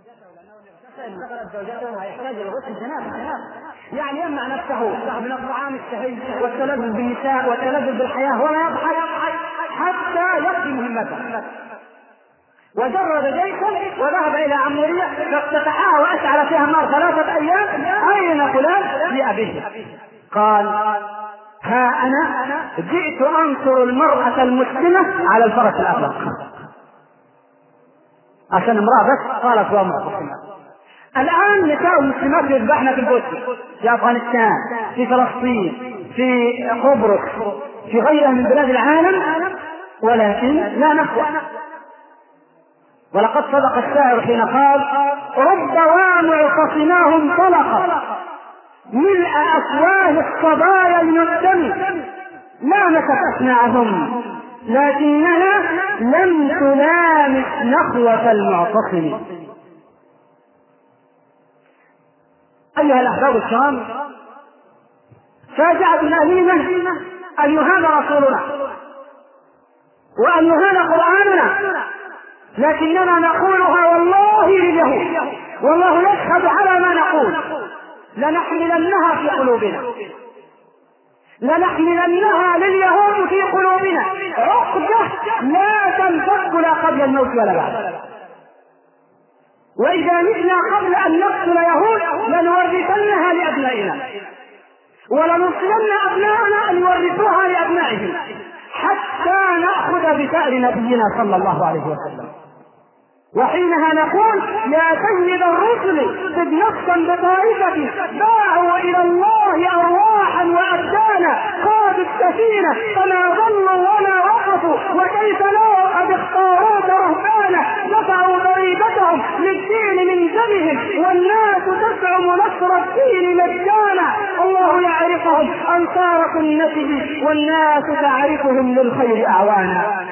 زوجته يحتاج إلى غسل جنابة، يعني يمنع نفسه من الطعام الشهي والتلذذ بالنساء والتلذذ بالحياة ولا يضحك حتى يقضي مهمته. وجرد جيشا وذهب إلى عمورية فافتتحها وأشعل فيها النار 3 أيام. أين فلان؟ لأبيه. قال: ها أنا جئت أنصر المرأة المسلمة على الفرس الأبرق. عشان امرأة بس قالت وامرأة. الآن نساء المسلمات يذبحن في البوسنة، في أفغانستان، في فلسطين، في قبرص، في غيرها من بلاد العالم، ولكن لا نخوة. ولقد صدق الشاعر حين قال: رب وامع خصناهم طلقا ملء أفواه الصبايا المندم لا نكفتناهم لكننا لم تلامس نخوة المعتصم. أيها الأحباب الكرام، فاجعة أليمة أن يهان رسولنا وأن يهان قرآننا، لكننا نقولها والله لليهود، والله يشهد على ما نقول. لنحملنها في قلوبنا، لنحملنها لليهود في قلوبنا عقدة لا تنفك لا قبل الموت ولا بعد. وإذا متنا قبل أن نقتل يهود لنورثنها لأبنائنا، ولنرسلن أبنائنا أن يورثوها لأبنائهم حتى نأخذ بثأر نبينا صلى الله عليه وسلم. وحينها نقول: يا سيد الرسل قد نفسا بطائفة باعوا إلى الله أرواحا وأبدانا قادوا السفينة فما ضلوا ولا وقفوا، وكيف لا قد اختاروك رهبانا دفعوا ضريبتهم للدين من دمهم والناس تزعم نصر الدين مجانا. الله يعرفهم أنصار سنته والناس تعرفهم للخير أعوانا.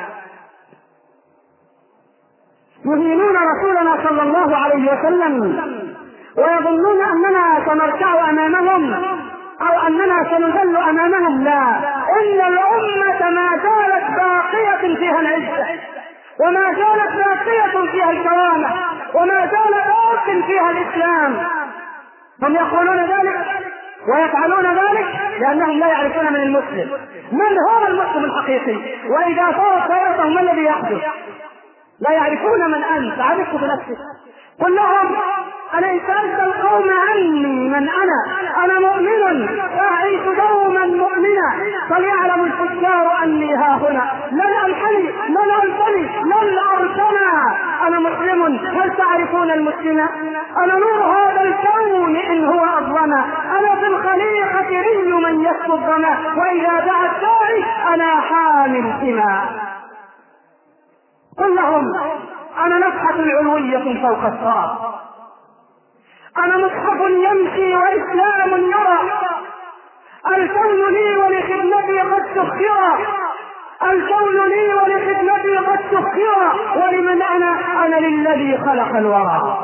يهينون رسولنا صلى الله عليه وسلم ويظنون أننا سنركع أمامهم أو أننا سنذل أمامهم. لا، إن الأمة ما زالت باقية فيها العزة، وما زالت باقية فيها الكرامة، وما زال باق فيها الإسلام. هم يقولون ذلك ويفعلون ذلك لأنهم لا يعرفون من المسلم من هو المسلم الحقيقي. وإذا صارت خيرتهم ما الذي يحدث؟ لا يعرفون من أنت، عرفت بنفسك. قل لهم: أنا إن سألت القوم عني من أنا مؤمن أعيش دوما مؤمنا، فليعلم الفجار أني ها هنا لن أنحني لن أنثني لن أرتنى. أنا مسلم، هل تعرفون المسلم؟ أنا نور هذا الكون إن هو أظلم، أنا في الخليقة ري من يسكب الظما، وإذا دعا الداعي أنا حامل سما. قل لهم: أنا نفحة علوية فوق الثرى، أنا مصحف يمشي وإسلام يرى، الكون لي ولخدمتي قد سخرا، الكون لي ولخدمتي قد سخرا، ولمن أنا للذي خلق الورى.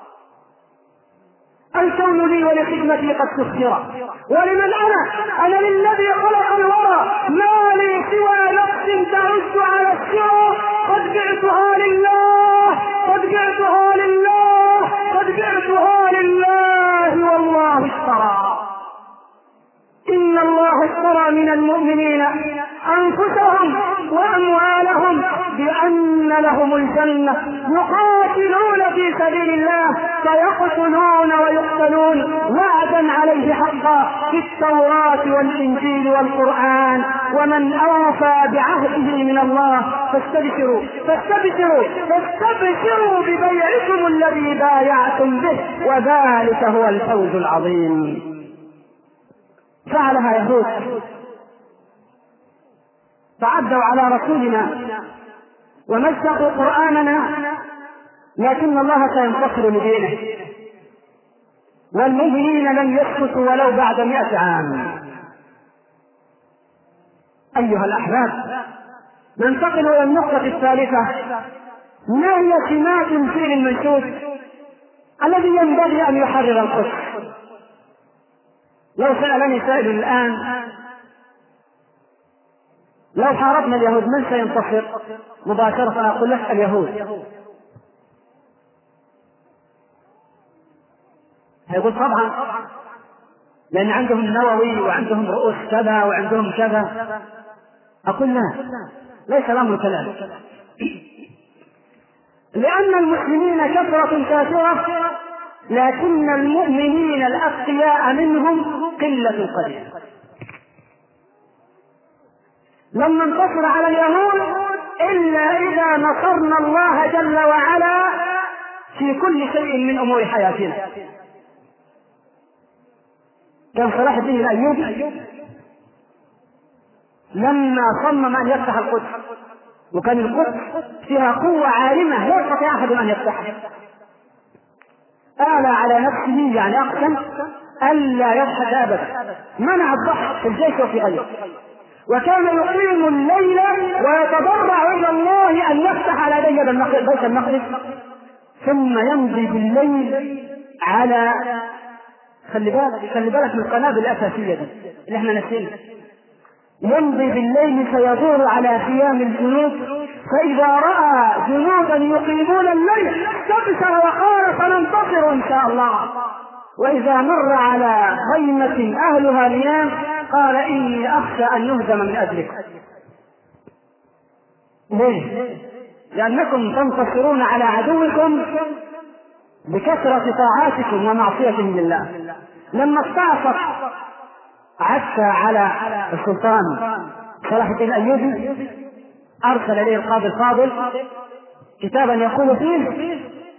الكون لي ولخدمتي قد سخرا، ولمن أنا للذي خلق الورى، ما لي سوى نفس تعز على السرى، قد بعتها لله قد بعتها لله قد بعتها لله والله اشترى. إن الله اشترى من المؤمنين أنفسهم وأموالهم بأن لهم الجنة يقاتلون في سبيل الله فيقتلون ويقتلون وعدا عليه حقا في التوراة والإنجيل والقرآن، ومن أوفى بعهده من الله فاستبشروا فاستبشروا فاستبشروا ببيعكم الذي بايعتم به وذلك هو الفوز العظيم. فعلها يهود فعدوا على رسولنا ومزقوا قرآننا، لكن الله سينتصر لدينه، والمؤمنين لن يسكتوا ولو بعد 100 عام. أيها الأحباب، ننتقل إلى النقطة الثالثة: ما هي سمات الفعل المنشود الذي ينبغي أن يحرر القدس؟ لو سألني سائل الآن: لو حاربنا اليهود من سينتصر؟ مباشرة أقول لك: اليهود. هيقول طبعا، لأن عندهم النووي وعندهم رؤوس كذا وعندهم كذا. أقول لا، ليس الأمر كذلك، لأن المسلمين كثرة كافرة، لكن المؤمنين الأتقياء منهم قلة قليلة. لن ننتصر على اليهود إلا إذا نصرنا الله جل وعلا في كل شيء من أمور حياتنا. كان صلاح الدين الأيوبي لما صمم أن يفتح القدس، وكان القدس فيها قوة عارمة لا يستطيع أحد أن يفتحها، آل على نفسه، يعني أقسم ألا يضحك أبدا، منع الضحك في الجيش وفي غيره، وكان يقيم الليل ويتضرع إلى الله أن يفتح على بيت المقدس، ثم يمضي بالليل على، خلي بالك من القنابل الأساسية دي اللي احنا نسينها، يمضي بالليل فيدور على خيام الجنود، فإذا رأى جنودا يقيمون الليل استبشر وقال سننتصر إن شاء الله، وإذا مر على خيمة أهلها نيام قال إني أخشى أن يهزم من أجلكم. ليه؟ لأنكم تنتصرون على عدوكم بكثرة طاعاتكم ومعصيتهم لله. لما استعصت عسى على السلطان صلاح الدين الأيوبي أرسل إليه القاضي الفاضل كتابا يقول فيه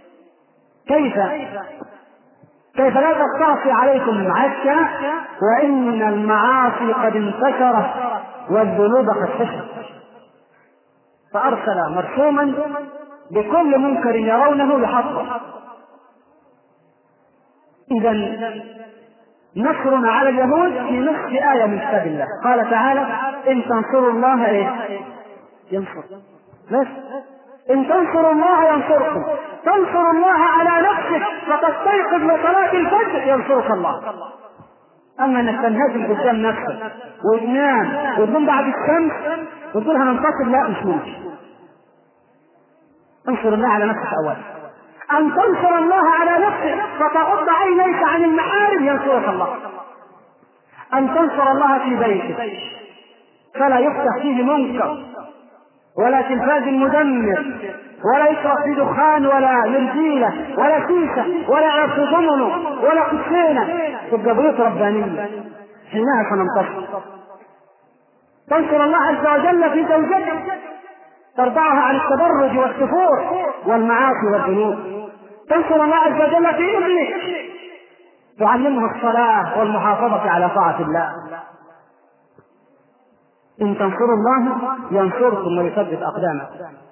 كيف لا تستعصي عليكم عسى وإن المعاصي قد انتشرت والذنوب قد فشت. فأرسل مرسوما بكل منكر يرونه يحطه. إذا نصرنا على اليهود في نصف آية من كتاب الله. قال تعالى إن تنصروا الله ينصر، بس إن تنصروا الله ينصركم، تنصر الله على نفسك فتستيقظ لصلاة الفجر ينصرك الله. أما أنك تنهزم قدام نفسك وتنام وتقوم بعد الشمس وتقول هننتصر، لا، مش ممكن. انصر الله على نفسك أولا. أن تنصر الله على نفسك فتغض عينيك عن المحارم ينصرك الله. أن تنصر الله في بيتك فلا يفتح فيه منكر ولا تلفاز مدمر ولا يشرب فيه دخان ولا مرجيلة ولا سيسة ولا عرف ضمنه ولا قسينة، تبقى بيوت ربانية، حينها سننتصر. تنصر الله عز وجل في زوجتك ترضعها عن التبرج والسفور والمعاصي والذنوب. تنصر الله عز وجل في ابنك تعلمه الصلاة والمحافظة على طاعة الله. إن تنصروا الله ينصركم ويثبت أقدامكم.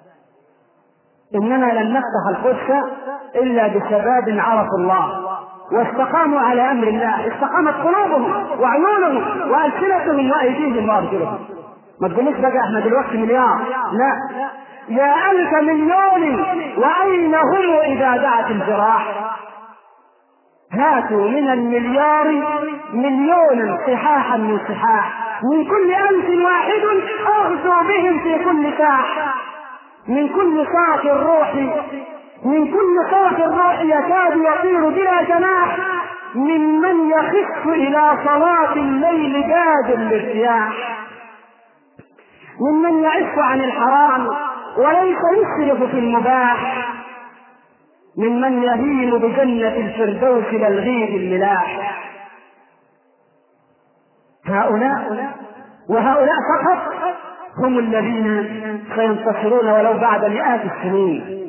إننا لن نفتح القدس إلا بشباب عرفوا الله واستقاموا على أمر الله، استقامت قلوبهم وعيونهم وألسنتهم وأيديهم وأرجلهم. ما تقوليش بقى احنا دلوقتي مليار، لا، يا 1000 مليون وأين هم إذا دعت الجراح؟ هاتوا من المليار مليونا صحاحا من صحاح، من كل 1000 واحد أغزوا بهم في كل ساح، من كل صاخ الروح، من كل صاخ الروح يكاد يطير بلا جناح، ممن يخف إلى صلاة الليل باد الارتياح، ممن يعف عن الحرام وليس يسرف في المباح، ممن يهيم بجنة الفردوس للغيب الملاح. وهؤلاء فقط هم الذين سينتصرون ولو بعد مئات السنين.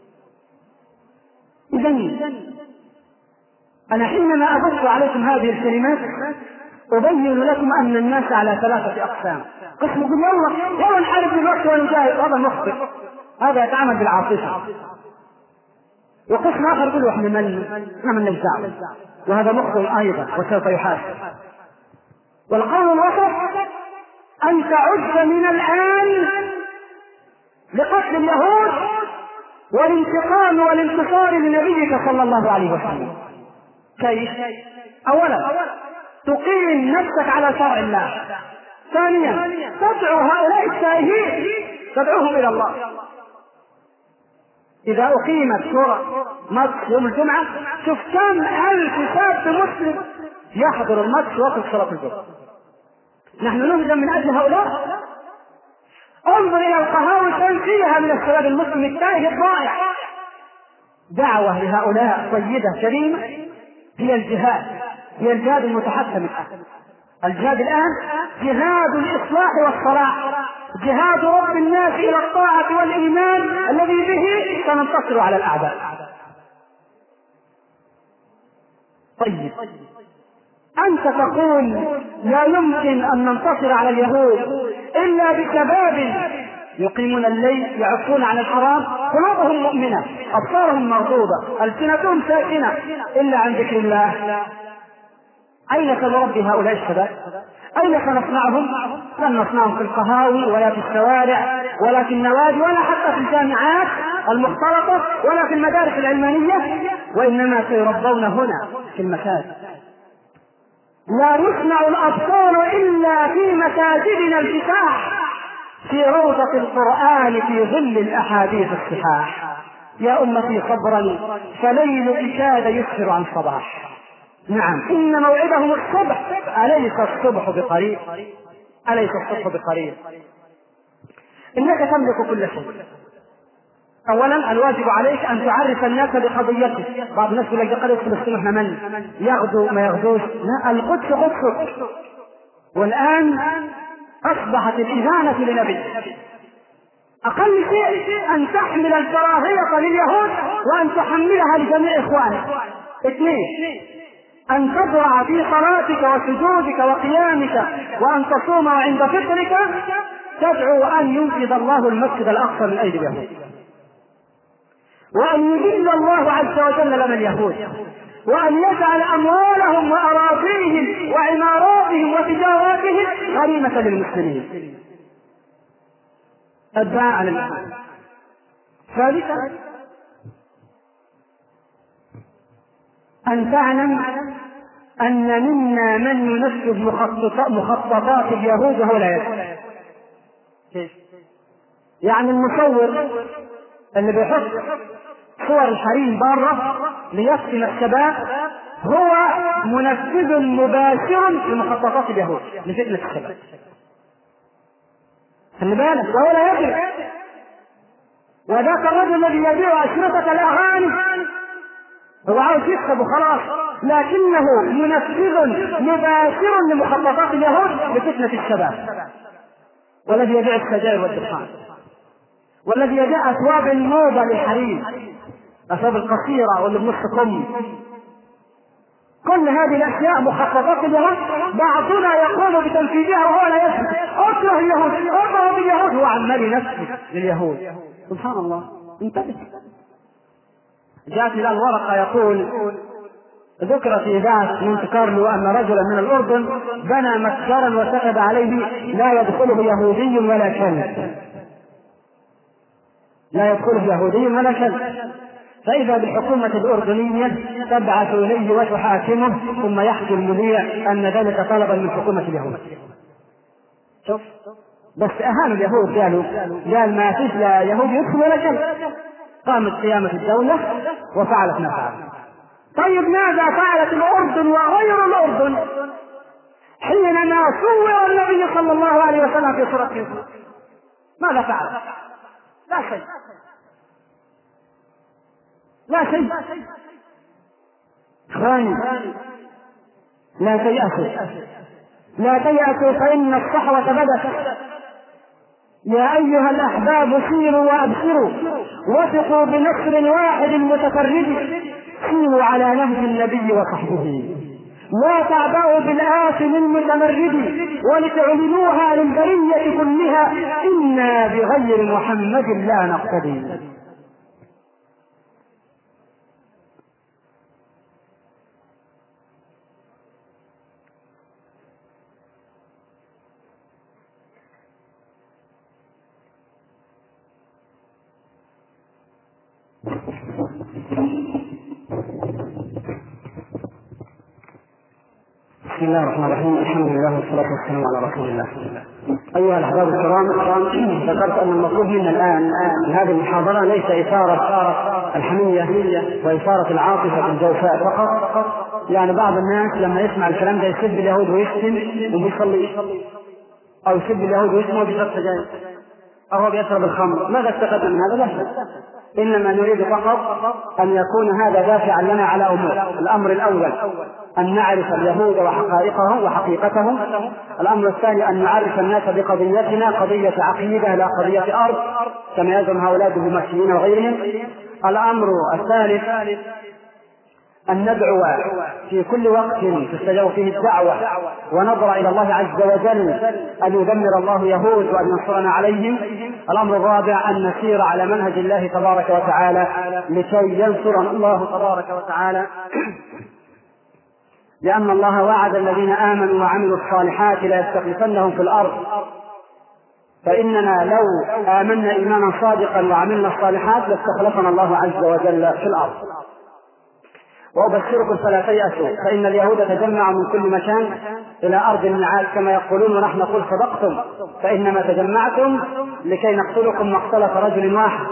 إذن أنا حينما أبث عليكم هذه الكلمات أبين لكم أن الناس على 3 أقسام. قسم يقول يلا نحارب بالوقت ونجاهد، هذا مخطئ، هذا يتعامل بالعاطفة. وقسم آخر يقول احنا من نجزع، وهذا مخطئ أيضا وسوف يحاسب. والقول الوسط أن تعد من الآن لقتل اليهود والانتقام والانتصار لنبيك صلى الله عليه وسلم. كيف؟ أولا تقيم نفسك على شرع الله. ثانيا تدعو هؤلاء التائهين، تدعوهم إلى الله. إذا أقيمت كرة ماتش يوم الجمعة شوف كم ألف شاب مسلم يحضر الماتش وقت صلاة الجمعة. نحن نهزم من أجل هؤلاء. انظر إلى القهاوي كم فيها من الشباب المسلم التائه الضائع. دعوة لهؤلاء طيبة كريمة هي الجهاد، هي الجهاد المتحكم الآن. الجهاد الآن جهاد الإصلاح والصلاح، جهاد رب الناس إلى الطاعة والإيمان الذي به سننتصر على الأعداء. طيب أنت تقول لا يمكن أن ننتصر على اليهود إلا بشباب يقيمون الليل يعفون عن الحرام، قلوبهم مؤمنة، أبصارهم مغضوضة، ألسنتهم ساكنة إلا عن ذكر الله. أين سنربي هؤلاء الشباب؟ أين سنصنعهم؟ لن نصنعهم في القهاوي ولا في الشوارع ولا في النوادي ولا حتى في الجامعات المختلطة ولا في المدارس العلمانية، وإنما سيربون هنا في المساجد. لا يصنع الأبطال إلا في مساجدنا الفساح، في روضة القرآن، في ظل الأحاديث الصحاح. يا أمتي صبرا فليل كاد يسفر عن صباح. نعم إن موعدهم الصبح، أليس الصبح بقريب؟ أليس الصبح بقريب؟ إنك تملك كل شيء. أولا الواجب عليك أن تعرف الناس بقضيتك. بعض الناس يقول لك قضية فلسطين احنا من يغدو ما يغدوش، لا، القدس قدسك. والآن أصبحت الإهانة لنبي. أقل شيء أن تحمل الكراهية لليهود وأن تحملها لجميع إخوانك. اثنين، أن تضرع في صلاتك وسجودك وقيامك وأن تصوم عند فطرك تدعو أن ينقذ الله المسجد الأقصى من أيدي اليهود، وأن يذل الله عز وجل لنا اليهود، وأن يجعل أموالهم وأراضيهم وعماراتهم وتجاراتهم غنيمة للمسلمين. الدعاء للإسلام. ثالثا أن تعلم أن منا من ينفذ مخططات اليهود وهو لا يدري. يعني المصور اللي بيحط صور الحريم بره ليفتن الشباب هو منفذ مباشر لمخططات اليهود لفتنة الشباب. خلي بالك، وهو لا يدري. وذاك الرجل الذي يبيع أشرطة الأغاني هو عاوز يكسب وخلاص، لكنه منفذ مباشر لمخططات اليهود لفتنة الشباب. والذي يبيع السجائر والدخان، والذي يبيع أثواب الموضة للحريم، أثواب القصيرة واللي بنص كم، كل هذه الأشياء مخططات اليهود. بعضنا يقوم بتنفيذها وهو لا يشهد. أكره اليهود، أكره باليهود، هو عمال ينفذ لليهود. سبحان الله. انتبه. جاءت الآن ورقة يقول ذكر في إذاعة مونت كارلو أن رجلا من الأردن بنى متجرا وكتب عليه لا يدخله يهودي ولا كلب، لا يدخله يهودي ولا كلب. فإذا بالحكومة الأردنية تبعث إليه وتحاكمه، ثم يحكي المذيع أن ذلك طلبا من حكومة اليهود. شوف بس أهانوا اليهود، قال ما فيش لا يهود يدخل ولا كلب. قامت قيامة الدولة وفعلت ما فعلت. طيب ماذا فعلت الأردن وغير الأردن حينما صور النبي صلى الله عليه وسلم في صورة يوسف؟ ماذا فعل؟ لا شيء، لا شيء. إخواني لا تيأسوا، لا تيأسوا فإن الصحوة بدت. يا أيها الأحباب سيروا وأبصروا، وثقوا بنصر واحد متفرد، سيروا على نهج النبي وصحبه، لا تعبأوا بالآثم المتمرد، ولتعلنوها للبرية كلها، إنا بغير محمد لا نقتدي. بسم الله الرحمن الرحيم. الحمد لله والصلاة والسلام على رسول الله. أيها الأحباب الكرام، ذكرت أن المطلوب منا الآن في هذه المحاضرة ليس إثارة الحمية وإثارة العاطفة الجوفاء فقط، يعني بعض الناس لما يسمع الكلام ده يسب اليهود ويشتم وبيصلي، أو يسب اليهود ويشتم وبيشرب سجاير، أو بيشرب الخمر. ماذا استفدنا من هذا؟ لا، إنما نريد فقط أن يكون هذا دافعا لنا على أمور. الأمر الأول أن نعرف اليهود وحقائقهم وحقيقتهم. الأمر الثاني أن نعرف الناس بقضيتنا، قضية عقيدة لا قضية أرض كما يزعم هؤلاء الدبلوماسيين وغيرهم. الأمر الثالث أن ندعو في كل وقت تستجاب فيه الدعوة ونظر إلى الله عز وجل أن يدمر الله يهود وأن ينصرنا عليهم. الأمر الرابع أن نسير على منهج الله تبارك وتعالى لكي ينصرنا الله تبارك وتعالى، لأن الله وعد الذين آمنوا وعملوا الصالحات لا يستخلفنهم في الأرض. فإننا لو آمنا إيمانا صادقا وعملنا الصالحات لاستخلفنا الله عز وجل في الأرض. وأبشركم فلا تيأسوا، فإن اليهود تجمعوا من كل مكان إلى أرض الميعاد كما يقولون، ونحن نقول صدقتم، فإنما تجمعتم لكي نقتلكم مقتلة رجل واحد.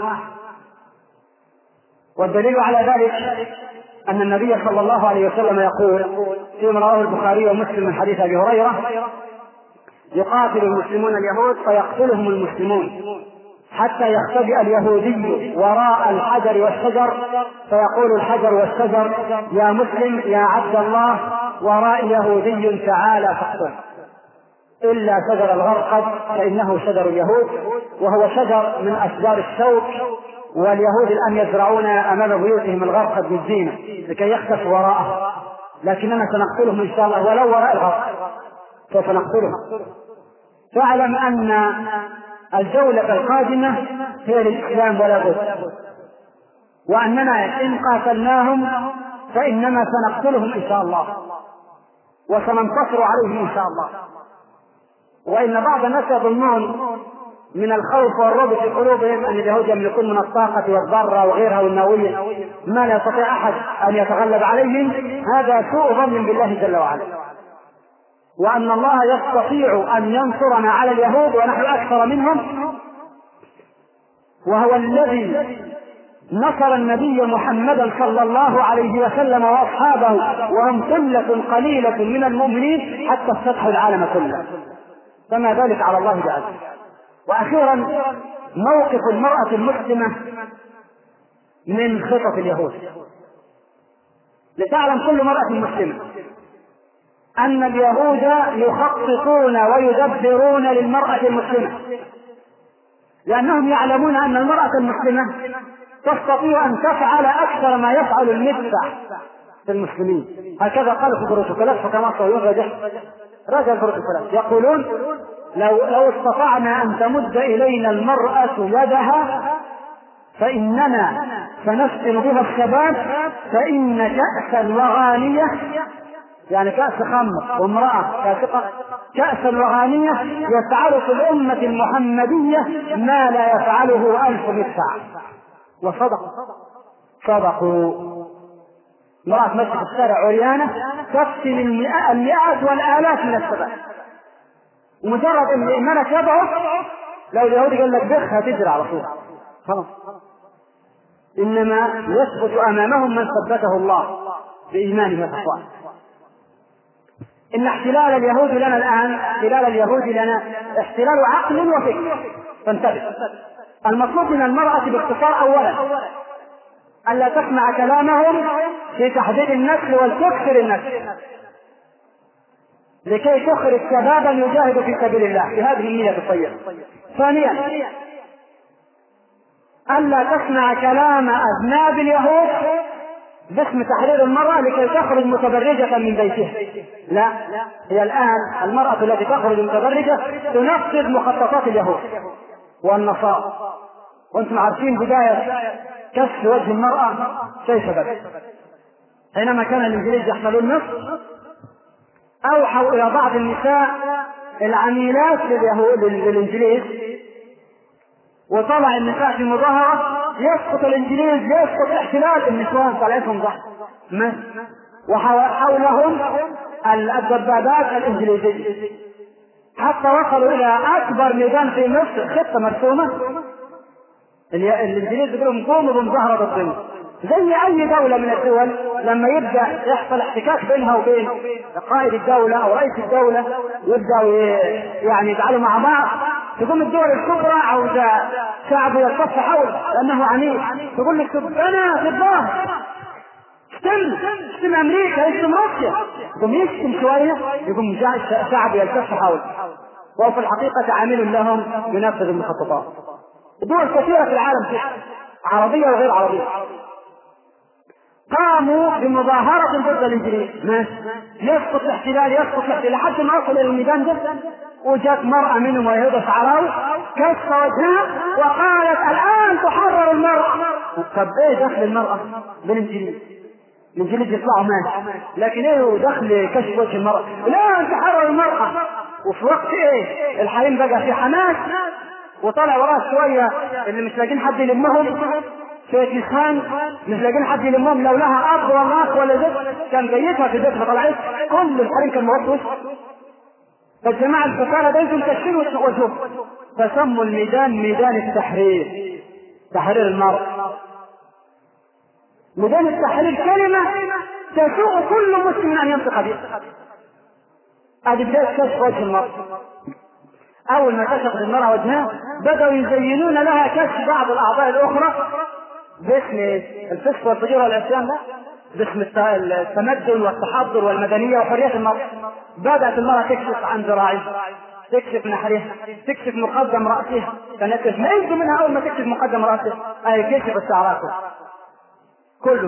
والدليل على ذلك أن النبي صلى الله عليه وسلم يقول فيما رواه البخاري ومسلم من حديث أبي هريرة: يقاتل المسلمون اليهود فيقتلهم المسلمون حتى يختبئ اليهودي وراء الحجر والشجر، فيقول الحجر والشجر: يا مسلم يا عبد الله، وراء يهودي تعالى فاقتل، إلا شجر الغرقد فإنه شجر اليهود، وهو شجر من أشجار الشوك، واليهود الآن يزرعون أمام بيوتهم الغرقد بالزينة لكي يختفوا وراءه، لكننا سنقتلهم إن شاء الله ولو وراء الغرقد سوف نقتلهم. فاعلم أن الجولة القادمة هي للإسلام ولا بد، وأننا إن قاتلناهم فإنما سنقتلهم إن شاء الله وسننتصر عليهم إن شاء الله. وإن بعض الناس يظنون من الخوف والرعب في قلوبهم أن اليهود يملكون من الطاقة والضرة وغيرها والنووية ما لا يستطيع أحد أن يتغلب عليهم. هذا سوء ظن بالله جل وعلا، وأن الله يستطيع أن ينصرنا على اليهود ونحن أكثر منهم، وهو الذي نصر النبي محمدا صلى الله عليه وسلم وأصحابه وهم ثلة قليلة من المؤمنين حتى استفتحوا العالم كله، فما ذلك على الله بعز. وأخيرا موقف المرأة المسلمة من خطط اليهود. لتعلم كل مرأة مسلمة أن اليهود يخططون ويدبرون للمرأة المسلمة، لأنهم يعلمون أن المرأة المسلمة تستطيع أن تفعل أكثر ما يفعل المدفع في المسلمين. هكذا قال في بروتوكولات حكماء صهيون رجل بروتوكولات يقولون: لو استطعنا أن تمد إلينا المرأة يدها فإننا سنسكن بها الشباب، فإن كأسا وغانية، يعني كأس خمر وامرأة كاسقة، كأسا وغانية يفعل في الأمة المحمدية ما لا يفعله 1000 مدفع. صدقوا. امرأة مشي في الشارع عريانة تقتل المئات والآلاف من الشباب، ومجرد ان ايمانك يضعف لو اليهودي قال لك بخ هتجري على طول خلاص. انما يثبت امامهم من ثبته الله بايمانه وتقواه. ان احتلال اليهود لنا الان احتلال عقل وفكر، فانتبه. المطلوب من المرأة باختصار اولا الا تسمع كلامهم في تحديد النسل والتكسر النسل لكي تخرج شبابا يجاهد في سبيل الله بهذه النية الطيبة. ثانيا ألا تسمع كلام أذناب اليهود باسم تحرير المرأة لكي تخرج متبرجة من بيتها. لا، هي الآن المرأة التي تخرج متبرجة تنفذ مخططات اليهود والنصارى. وانتم عارفين بداية كشف وجه المرأة كيف بدأ. حينما كان الإنجليز يحملون مصر أوحوا إلى بعض النساء العميلات للإنجليز، وطلع النساء في مظاهرة يسقط الإنجليز، يسقط احتلال النسوان، طلعتهم ضحك وحولهم الدبابات الإنجليزية. حتى وصلوا الى اكبر ميدان في مصر، خطه مرسومه الانجليز بيقولوا قوموا بمظاهره ضدنا. زي اي دوله من الدول لما يبدا يحصل احتكاك بينها وبين قائد الدوله او رئيس الدوله، يبداوا يعني يجعلوا مع بعض، تقوم الدول الكبرى عاوزه شعب يلتف حوله لانه عنيف، تقول لك انا في الظاهر اشتم امريكا، اشتم روسيا، يقوم يشتم شويه، يقوم شعب يلتف حوله، وفي الحقيقه عامل لهم ينفذ المخططات. دول كثيره في العالم عربيه وغير عربيه قاموا بمظاهرة ضد الانجليز، يسقط الاحتلال لحد ما وصل الى الميدان ده، وجات مرأة منهم وهي شعراوي كشف وجهها وقالت الآن تحرر المرأة. طب ايه دخل المرأة بالانجليز؟ الانجليز يطلعوا ماشي، لكن ايه دخل كشف وجه المرأة؟ الآن تحرر المرأة. وفي وقت ايه الحريم بقى في حماس، وطلع وراه شوية اللي مش لاقين حد يلمهم في نسوان، مش لاقين حد يلمهم، لو لها اب ولا اخ ولا زوج كان بيتها في بيتها، طلعت كل الحريم كان موقف. فالجماعه الفقراء دايما مكشفين وجههم، فسموا الميدان ميدان التحرير، تحرير المرأة. ميدان التحرير كلمه تسوء كل مسلم ان ينطق بها. هذه بدايه كشف وجه المرأة. اول ما كشفت المرأة وجهها بدأوا يزينون لها كشف بعض الاعضاء الاخرى باسم الفسق والفجور والعصيان، لا باسم التمدن والتحضر والمدنيه وحريه المرأة. بدأت المرأة تكشف عن ذراعها، تكشف نحرها، تكشف مقدم رأسها، كانت تميز منها اول ما تكشف مقدم رأسها اي كشف الشعرات كله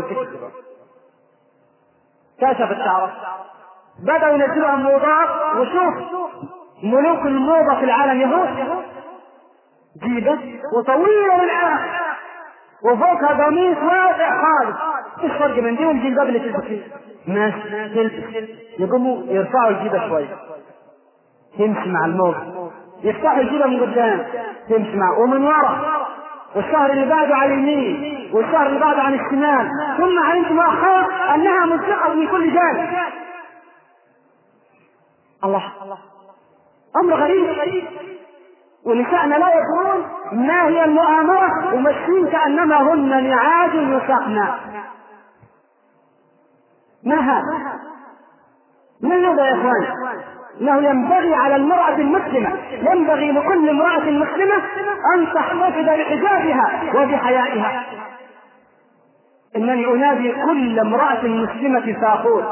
كشف الشعرات. بدأوا ينزلوا موضات، وشوف ملوك الموضة في العالم يهود، جيبة وطويلة للآخر وفوقها قميص واسع خالص، ايش فرق من دي والجلباب اللي تلبس فيه؟ ماشي، يقوموا يرفعوا الجيبة شوية تمشي مع الموضة، يفتحوا الجيبة من قدام تمشي مع ومن ورا، والشهر اللي بعده على اليمين والشهر اللي بعده على الشمال، ثم علمت مؤخرا انها ملصقة من كل جانب. الله، امر غريب. ونساءنا لا يدرون ما هي المؤامرة، وماشيين كأنما هن نعاج يسقن. ما هذا يا اخوان؟ انه ينبغي على المرأة المسلمة، ينبغي لكل امرأة مسلمة ان تحتفظ بحجابها وبحيائها. انني انادي كل امرأة مسلمة فاقول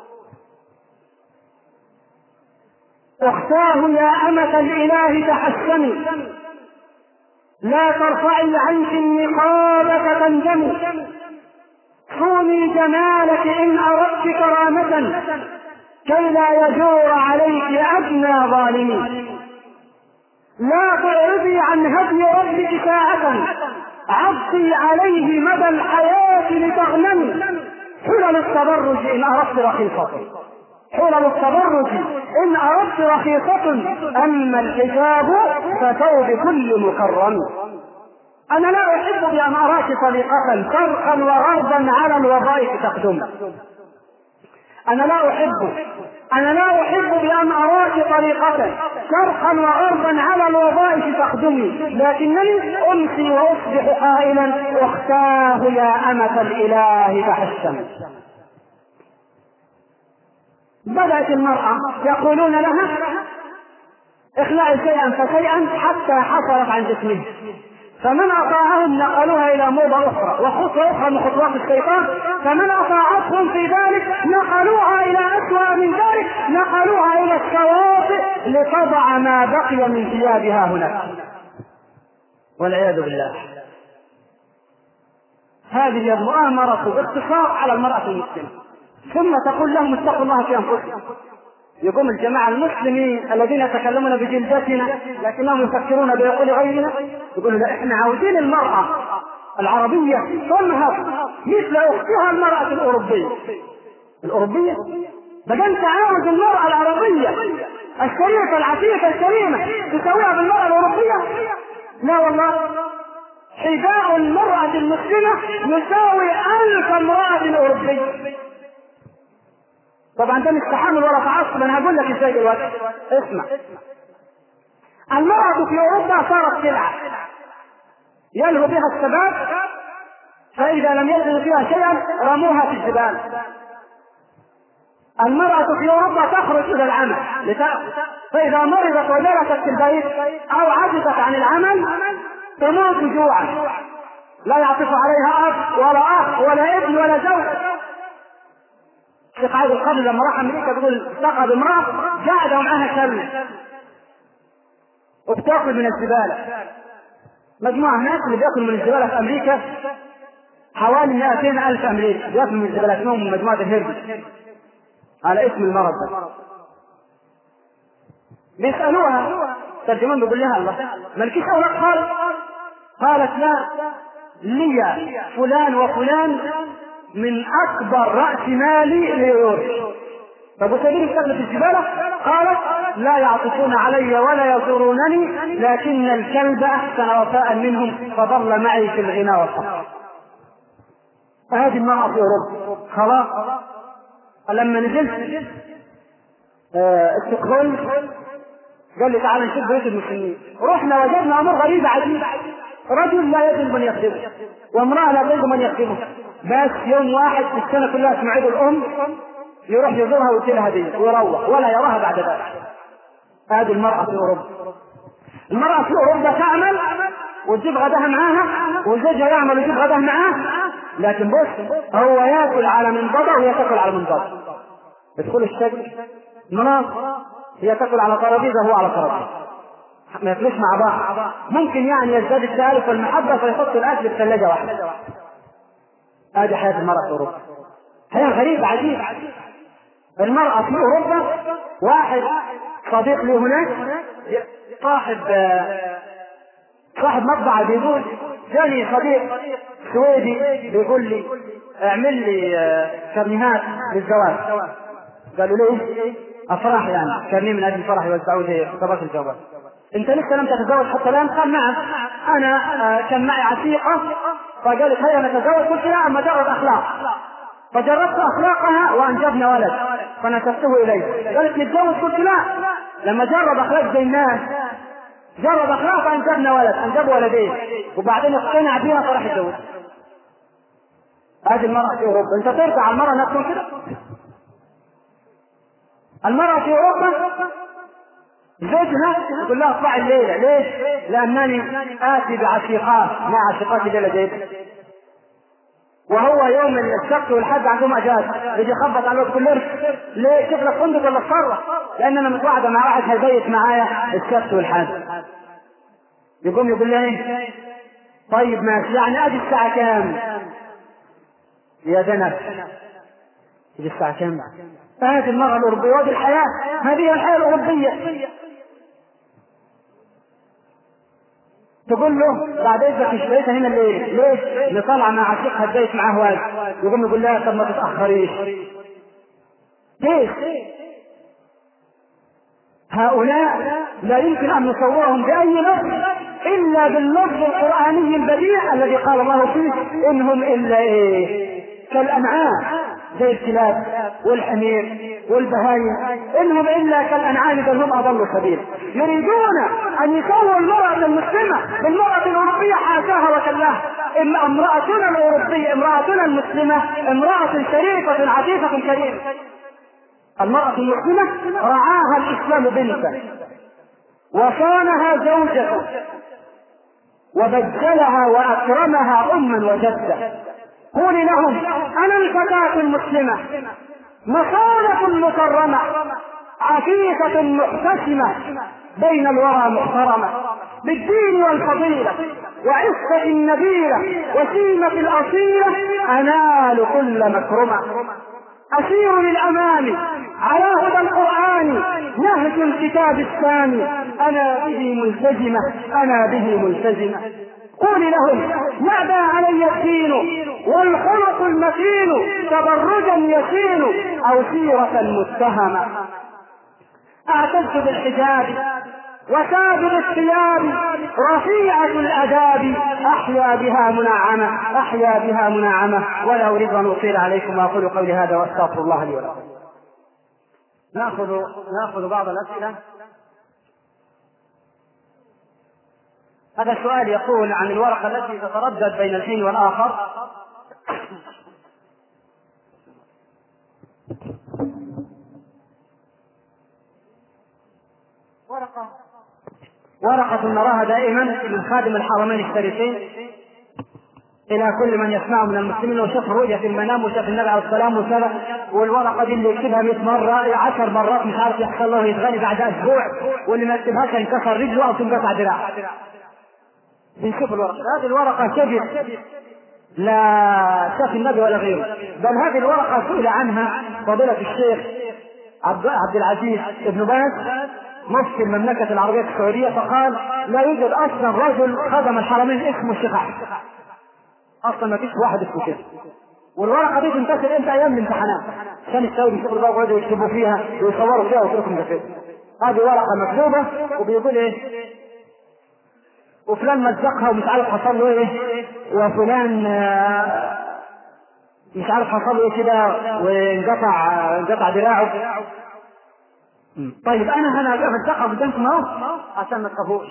اختاه يا أمة الإله تحسني، لا ترفعي عنك النقاب فتندمي، صوني جمالك إن أردت كرامة كي لا يجور عليك أدنى ظالمي، لا تعرضي عن هدي ربك ساعة عضي عليه مدى الحياة لتغنمي، حلل التبرج إن أردت رخيصة، حلل التبرج إن أردت رخيصة، أما الحجاب فثوب كل مكرم. أنا لا أحب بأن أراك طليقة شرقا وغربا على الوظائف تخدم. أنا لا أحب بأن أراك طريقة شرقا وغربا على الوظائف تخدمي، لكنني أمسي وأصبح قائلا اختاه يا أمة الإله تحسن. بدأت المرأة يقولون لها اخلعي شيئا فشيئا حتى حصلت عن جسمه، فمن أطاعهم نقلوها إلى موضة أخرى وخطوة أخرى من خطوات الشيطان، فمن أطاعتهم في ذلك نقلوها إلى أسوأ من ذلك، نقلوها إلى الشواطئ لتضع ما بقي من ثيابها هناك والعياذ بالله. هذه المؤامرة باختصار على المرأة المسلمة. ثم تقول لهم اتقوا الله في أنفسكم. يقوم الجماعة المسلمين الذين يتكلمون بجلدتنا لكنهم يفكرون بعقول غيرنا، يقولوا لا احنا عاوزين المرأة العربية تنهض مثل اختها المرأة الأوروبية. بقى انت عاوز المرأة العربية الشريفة العفيفة الكريمة تسويها بالمرأة الأوروبية؟ لا والله، حذاء المرأة المسلمة يساوي 1000 امرأة أوروبية. طبعا ده مش تحمل ولا تعصب، انا هقول لك ازاي دلوقتي. اسمع، المرأة في أوروبا صارت سلعة يلهو بها الشباب، فإذا لم يجدوا فيها شيئا رموها في الجبال. المرأة في أوروبا تخرج إلى العمل لتأكل، فإذا مرضت وجلست في البيت أو عجزت عن العمل تموت جوعا، لا يعطف عليها أب ولا أخ ولا ابن ولا زوج. الشيخ عادل القبل لما راح أمريكا بيقول التقى بامرأة قاعدة ومعها كلب وبتاكل من الزبالة. مجموعة ناس اللي بياكلوا من الزبالة في أمريكا حوالي 200,000 أمريكي بياكلوا من الزبالة، اسمهم من مجموعة الهرب على اسم المرض ده. بيسألوها ترجمان بيقول لها الله مالكيش أولاد خالص؟ قالت لا، لي فلان وفلان من أكبر رأس مالي ليوري. طب وسبيل الكلب في الزبالة؟ قالت لا يعطفون علي ولا يزورونني، لكن الكلب أحسن وفاء منهم فظل معي في الغنى والفقر. هذه المرأة في أوروبا. خلاص لما نزلت استقبال قال لي تعال نشوف بيوت المسلمين. رحنا وجدنا أمر غريب عجيب، رجل لا يجد من يخدمه وامرأة لا تجد من يخدمه، بس يوم واحد في السنة كلها اسمه عيد الأم يروح يزورها ويديلها هدية ويروح ولا يراها بعد ذلك. هذه المرأة في أوروبا. المرأة في أوروبا تعمل وتجيب غداها معاها وزوجها يعمل ويجيب غداها معاه، لكن بص هو ياكل على منضدة وهي تاكل على منضدة. يدخل الشكل مناص هي تاكل على ترابيزة وهو على ترابيزة، ما ياكلوش مع بعض. ممكن يعني يزداد التآلف والمحبة فيحط الأكل في ثلاجة واحدة. هذه حياة المرأة في أوروبا، حياة غريبة عجيبة. المرأة في أوروبا واحد صديق لي هناك صاحب مطبعة بيقول جاني صديق سويدي بيقول لي اعمل لي كرنيهات للزواج. قالوا ليه؟ افراح يعني كرنيه من اجل الفرح يوزعوه زي خطابات الجواز. انت لسه لم تتزوج حتى الان؟ قال نعم، انا كان معي عتيقة فقالت هيا نتزوج. قلت لا، اما جرب اخلاق، فجربت اخلاقها وانجبنا ولد فنسبته اليه. قالت نتزوج، قلت لا، لما جرب اخلاق زي الناس جرب اخلاق فانجبنا ولد، انجبوا ولدين وبعدين اقتنع بها فراح يتزوج. هذه المرأة في اوروبا. انت ترجع على المرأة انها تكون كده؟ المرأة في اوروبا زوجها يقول لها اطلعي الليلة. ليش؟ لانني اتي بعشيقات مع عشيقاتي ليلة جيدة، وهو يوم السبت والحد عندهم اجازة يجي يخبط على كل ليه؟ شوف لك فندق ولا اتصرف، لان انا متوعده مع واحد هيبيت معايا السبت والحد. يقوم يقول لي ايه؟ طيب ماشي، يعني اجي الساعة كام؟ يا ذنب يجي الساعة كام؟ هذه المرأة الأوروبية وهذه الحياة، هذه الحياة الأوروبية. تقول له بعد اذنك مش بيتها هنا الليل. ليش؟ اللي طالعه مع عشيقها البيت معاه واجب. يقوم يقول لها طب ما تتاخريش. ليش؟ هؤلاء لا يمكن ان نصورهم باي لفظ الا باللفظ القراني البديع الذي قال الله فيه انهم الا كالانعام، زي الكلاب والحمير والبهايم، انهم الا كالانعام بل هم اضل سبيلا. يريدون ان يسووا المرأة المسلمة بالمرأة الاوروبية، حاشاها وكلاها. امرأتنا الاوروبية، امرأتنا المسلمة امرأة شريفة عفيفة كريمة. المرأة المسلمة رعاها الاسلام بنتا وصانها زوجته وبجلها واكرمها اما وجدة. قولي لهم انا الفتاة المسلمة مصانة مكرمة عفيفة محتشمة بين الورى محترمة بالدين والفضيلة وعفة النبيلة وسيمة الأصيلة أنال كل مكرمة. أسير للأمام على هدى القرآن نهج الكتاب الثاني أنا به ملتزمة أنا به ملتزمة. قولي لهم ما باع علي الدين والخلق المتين تبرجا يسين أو سيرة متهمة. أعتز بالحجاب وسابل الثياب رفيعة الأداب أحيا بها منعمة ولا أريد أن أطيل عليكم وأقول قولي هذا وأستغفر الله لي ولكم. نأخذ بعض الأسئلة. هذا السؤال يقول عن الورقة التي تتردد بين الحين والآخر. ورقة نراها دائما من خادم الحرمين الشريفين إلى كل من يسمعه من المسلمين، وشاف رؤية في المنام وشاف النبي عليه السلام وكذا، والورقة دي اللي يكتبها 100 مرة 10 مرات مش عارف يحصل له يتغني بعد أسبوع، واللي ما يكتبهاش ينكسر رجله أو تنقطع دراعه. بنشوف الورقة، هذه الورقة كذب لا شاف النبي ولا غيره، بل هذه الورقة سئل عنها فضيلة الشيخ عبد العزيز ابن باز مفتي المملكة العربية السعودية، فقال لا يوجد أصلا رجل خدم الحرمين اسمه الشيخ أحمد، أصلا ما فيش واحد اسمه كده. والورقة دي تنتشر امتى؟ أيام الامتحانات، عشان السعودي يشوفوا بقى ويقعدوا يكتبوا فيها ويصوروا فيها ويتركوا كده. هذه ورقة مكتوبة وبيقول إيه وفلان مزقها ومش عارف حصل له إيه، وفلان مش عارف حصل له إيه كده وانقطع دراعه. طيب أنا مزقها قدامكم أهو عشان ما تخافوش.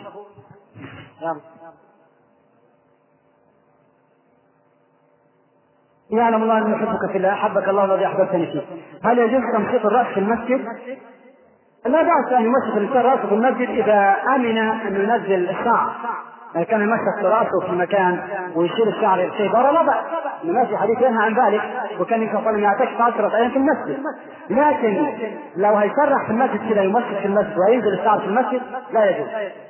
يعلم الله أن يحبك في الله، أحبك الله الذي أحببتني فيه. هل يجوز تمشيط الرأس في المسجد؟ لا بأس أن يمشط الإنسان رأسه في المسجد إذا أمن أن ينزل الشعر، يعني كان يمشط رأسه في مكان ويشيل الشعر شيء برا لا بأس، ماشي حديث ينهى عن ذلك، وكان يقول يعتكف 10 أيام في المسجد. لكن لو هيسرح في المسجد كذا يمشط في المسجد وينزل الشعر في المسجد لا يجوز.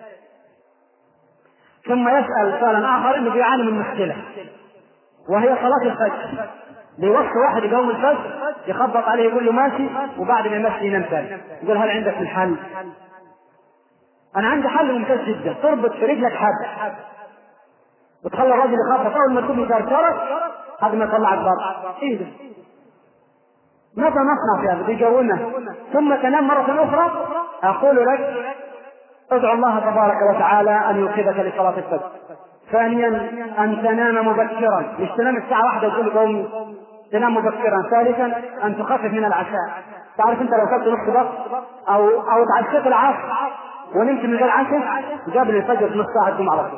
ثم يسأل سؤالا آخر إنه بيعاني من مشكلة وهي صلاة الفجر، بيوصي واحد يقوم الفجر يخبط عليه يقول له ماشي، وبعد ما يمشي ينام ثاني. يقول هل عندك الحل؟ أنا عندي حل ممتاز جدا، تربط في رجلك حبل وتخلي الرجل يخبط، أول ما تكون يكركرك هذا ما يطلعك بره. إيه ده؟ ماذا نصنع في هذا؟ بيجونا ثم تنام مرة أخرى. أقول لك ادعو الله تبارك وتعالى أن يوقظك لصلاة الفجر. ثانيا أن تنام مبكرا، مش تنام الساعة 1 وتقول قومي، تنام مبكرا. ثالثا أن تخفف من العشاء. تعرف أنت لو كنت نص بط أو تعشيت العصر ونمت من غير عشاء قبل الفجر نص ساعة تقوم على طول.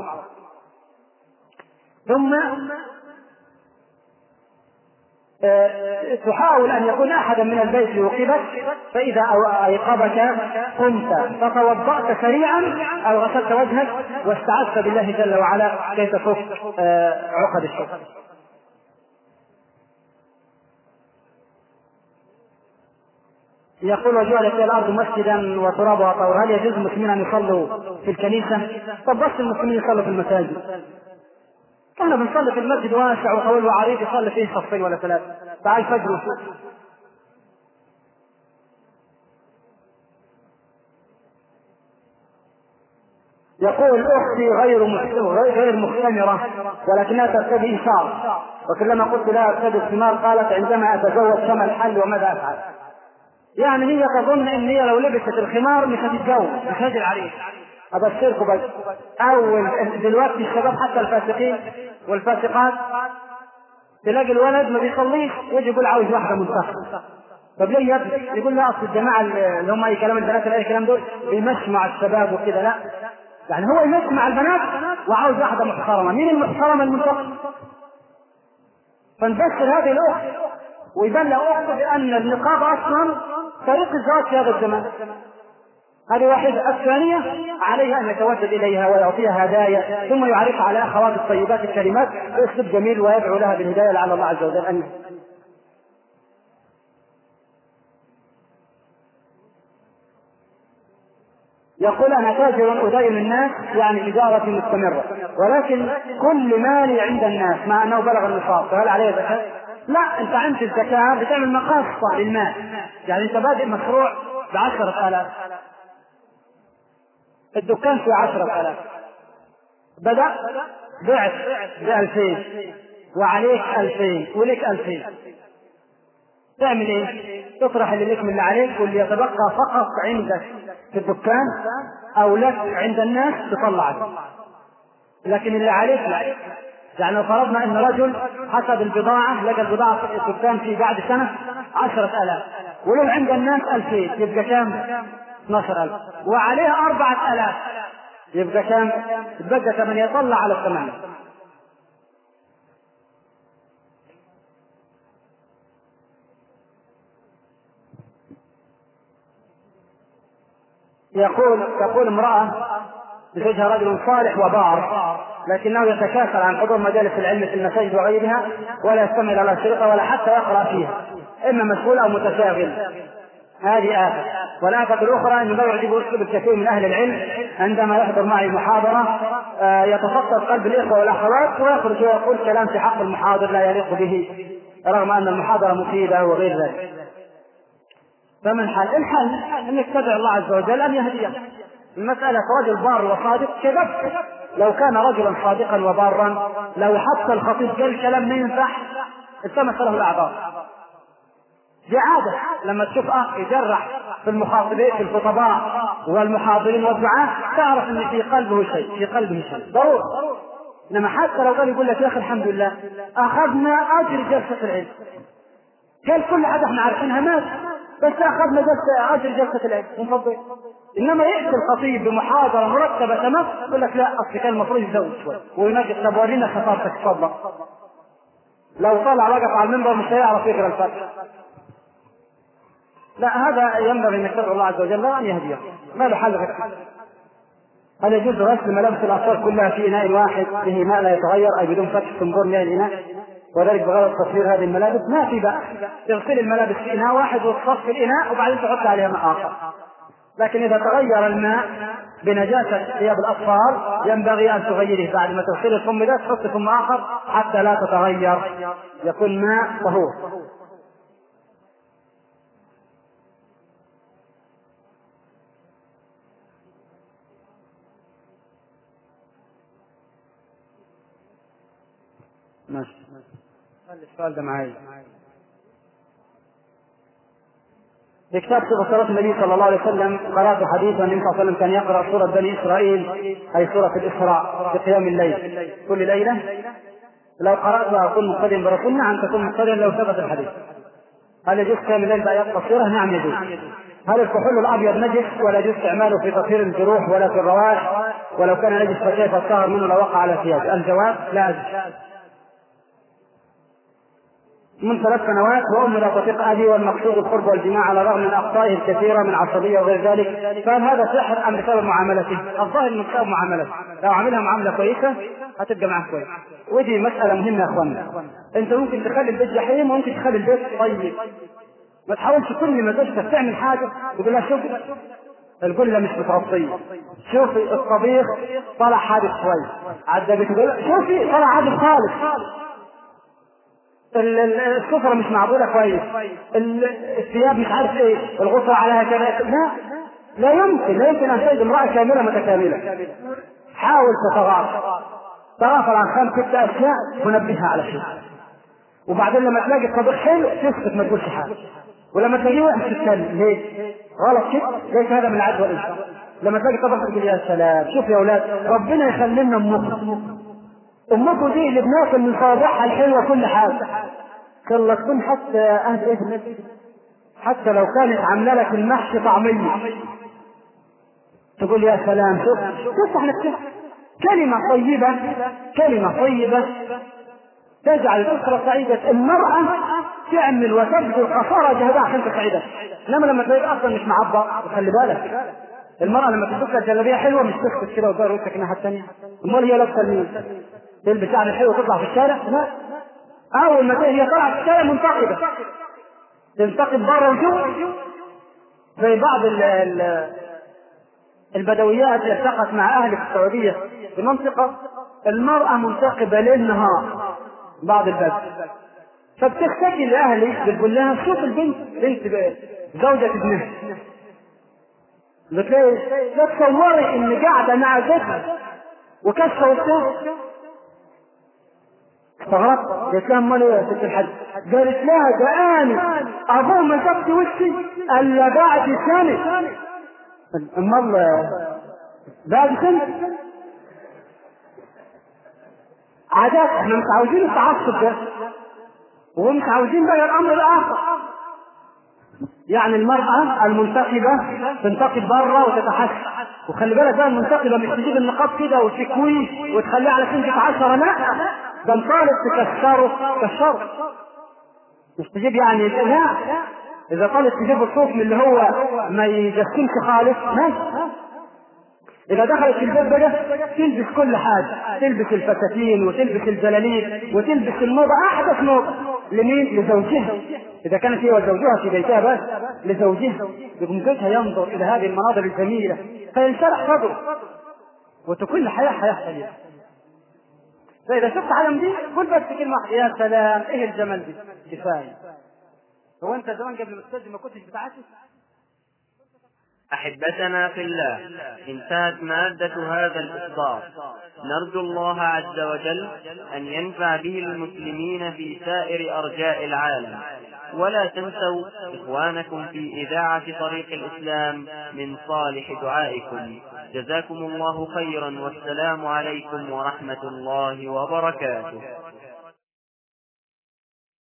ثم تحاول أن يكون أحدا من البيت يوقظك، فإذا أيقظك قمت فتوضأت سريعا أو غسلت وجهك واستعذت بالله جل وعلا كي تفك عقد الشيطان. يقول وجعلت الأرض مسجدا وترابها طهور، هل يجوز المسلمين أن يصلوا في الكنيسة؟ طب بس المسلمين يصلوا في المساجد، كنا بنصلي في المسجد واسع وطويل وعريض يصلي فيه صفين ولا 3. تعال الفجر وشوف. يقول أختي غير مختمرة ولكنها ترتدي إشارة، وكلما قلت لها ارتدي الثمار قالت عندما أتزوج كما الحل وماذا أفعل؟ يعني هي تظن إن هي لو لبست الخمار مش هتتجوز، مش هتجي العريس. أبشركم بس أول دلوقتي الشباب حتى الفاسقين والفاسقات تلاقي الولد ما بيصليش يجي يقول عاوز واحدة منتخبة. طب ليه يا ابني؟ يقول لا أصل الجماعة اللي هم أي كلام البنات أي كلام دول بيمشي مع الشباب وكذا. لا يعني هو يمشي مع البنات وعاوز واحدة محترمة. مين المحترمة المنتخبة؟ فنبشر هذه الأخت ويبلغ أخته بأن النقاب أصلا طريق الزواج في هذا الزمان. هذه واحدة. الثانية عليها أن يتودد إليها ويعطيها هدايا ثم يعرفها على أخوات الطيبات الكلمات بأسلوب جميل ويدعو لها بالهداية لعل الله عز وجل أن يقول أنا تاجر أدين الناس، يعني تجارة مستمرة، ولكن كل مالي عند الناس مع أنه بلغ النصاب، فهل عليه زكاة؟ لا، أنت عند الزكاة بتعمل مقاصة للمال، يعني أنت بادئ مشروع ب10,000، الدكان فيه 10,000، بدأ بعت ب2000 وعليك 2000 وليك 2000، تعمل ايه؟ تطرح اللي لك من اللي عليك واللي يتبقى فقط عندك في الدكان او لك عند الناس تطلع، لكن اللي عليك لا. يعني لو فرضنا ان رجل حسب البضاعة لقى البضاعة في الدكان في بعد سنة 10,000 وله عند الناس 2000، يبقى كام؟ 12,000 وعليه 4,000، يبقى كام؟ يبقى 8 يطلع على 8. تقول امرأة بزوجها رجل صالح وبار لكنه يتكاسل عن حضور مجالس العلم في المساجد وغيرها ولا يستمع إلى الأشرطة ولا حتى يقرأ فيها، إما مشغول أو متشاغل. هذه آفة. والآفة الأخرى أنه لا يعجبه أسلوب الكثير من أهل العلم عندما يحضر معي محاضرة يتفطر قلب الإخوة والأخوات ويخرج ويقول كلام في حق المحاضر لا يليق به رغم أن المحاضرة مفيدة وغير ذلك. فما الحل؟ أنك تدعو الله عز وجل أن يهديه. المسألة رجل بار وصادق كذب. لو كان رجلا صادقا وبارا لو حتى الخطيب قال كلام ما ينفع التمس له الأعذار. دي عادة لما تشوف أخ يجرح في المخاطبين في الخطباء والمحاضرين والدعاة تعرف أن في قلبه شيء ضروري. إنما حتى لو قال يقول لك يا أخي الحمد لله أخذنا أجر جلسة العلم، قال كل حاجة احنا عارفينها مات بس أخذنا أجر جلسة العلم نفضل. إنما يأتي الخطيب بمحاضرة مرتبة تمام يقول لك لا أصل كان المفروض يزود شوي وينجد تبورينا خطابتك تفضل. لو طلع وقف على المنبر مش هيعرف يقرأ الفاتحة. لا، هذا ينبغي أن تدعو الله عز وجل أن يهديه. ما له حل غير هل يجوز غسل ملابس الأطفال كلها في إناء واحد به ماء لا يتغير أي بدون فتح صنبور ماء الإناء وذلك بغرض تصوير هذه الملابس؟ ما في بأس، تغسل الملابس في إناء واحد وتصفي الإناء وبعدين تحط عليها ماء آخر. لكن إذا تغير الماء بنجاسة ثياب الأطفال ينبغي أن تغيره بعد ما تغسل الثم ده تحط ثم آخر حتى لا تتغير يكون ماء طهور. ماشي. السؤال ده معايا في كتاب صلاة النبي صلى الله عليه وسلم قرأت حديثا النبي صلى الله عليه وسلم كان يقرأ سورة بني إسرائيل أي سورة الإسراء في قيام الليل كل ليلة. لو قرأتها أكون مقتديا برسول؟ نعم تكون مقتديا لو ثبت الحديث. هل يجوز قيام الليل بآيات قصيرة؟ نعم يجوز. هل الكحول الأبيض نجس ولا يجوز استعماله في تطهير الجروح ولا في الروائح؟ ولو كان نجس فكيف الطهر منه لو وقع على ثيابه؟ الجواب لا يجوز. من 3 سنوات وأم لا تطيق أبي والمقصود القرب والجماع على الرغم من أخطائه الكثيرة من عصبية وغير ذلك، فهل هذا سحر أم بسبب معاملته؟ الظاهر من بسبب معاملته، لو عملها معاملة كويسة هتبقى معك كويس. ودي مسألة مهمة يا أخوانا، أنت ممكن تخلي البيت جحيم وممكن تخلي البيت طيب. ما تحاولش كل ما تشتغل تعمل حاجة تقول لها شوف القلة مش متغطية، شوفي الطبيخ طلع حادث شوي عدى بتقول شوفي طلع حادث خالص، السفرة مش معقولة كويس، الثياب مش عارف ايه، الغسل عليها كذا. لا يمكن ان تجد امرأة كاملة متكاملة. حاول تغافل عن 5 6 اشياء ونبهها على شيء، وبعدين لما تلاقي الطبيخ حلو تسكت ما تقولش حاجة، ولما تلاقيه وحش تتكلم. ليه؟ غلط كده، ليس هذا من العدل والإنصاف. لما تلاقي الطبيخ تقول يا سلام شوف يا اولاد ربنا يخلينا أمكم دي اللي بناكل من صوابعها الحلوة كل حاجة، كلا تكون حتى أهل إذن حتى لو كانت عاملة لك المحشي طعمية تقول يا سلام شوف احنا كلمة طيبة تجعل الأسرة سعيدة. المرأة تعمل وتبذل قصارى جهدها عشان تسعدها، لما تلاقي أصلا مش معبر. وخلي بالك المرأة لما تلبس جلابية حلوة مش تسكت كده وتدور وشك الناحية الثانية، امال هي لابسة مين؟ تلبس شعر حلو وتطلع في الشارع؟ لا، أول ما هي طلعت في الشارع منتقبة، تنتقب بره وجوه زي بعض البدويات اللي التقت مع أهل السعودية في منطقة المرأة منتقبة ليل نهار بعض البدو، فبتختفي لأهلي بتقول لها شوف البنت زوجة ابنها، بتلاقي تصوري ان قاعدة مع زوجها وكشفة وبتاع. استغربت قلت لها امال ايه يا ست الحاج؟ قالت لها ده انا ابوه ما شفت وشي الا بعد سنة. امال بعد سنة؟ عادات احنا مش عاوزين التعصب ده ومش عاوزين بقى الامر الاخر. يعني المرأة المنتقبة تنتقب بره وتتحسن، وخلي بالك بقى المنتقبة مش تجيب النقاب كده وتكويه وتخليه على سنجة 10، لا، ده انطالب تكسره، مش تجيب يعني لا، اذا طالب تجيب الصوف من اللي هو ما يجسمش خالص ماشي. إذا دخلت في البيت بقى تلبس كل حاجة، تلبس الفساتين وتلبس الجلاليب وتلبس الموضة أحدث موضة. لمين؟ لزوجها. إذا كانت هي وزوجها في بيتها بس لزوجها، يقوم زوجها ينظر إلى هذه المناظر الجميلة فينشرح صدره وتكون حياة سليمة. فإذا شفت علم دي قل بس كلمة واحدة، يا سلام إيه الجمال دي، كفاية. هو أنت زمان قبل ما تسجل ما كنتش بتعاتب؟ أحبتنا في الله، انتهت مادة هذا الإصدار. نرجو الله عز وجل أن ينفع به المسلمين في سائر أرجاء العالم. ولا تنسوا إخوانكم في إذاعة طريق الإسلام من صالح دعائكم. جزاكم الله خيرا، والسلام عليكم ورحمة الله وبركاته.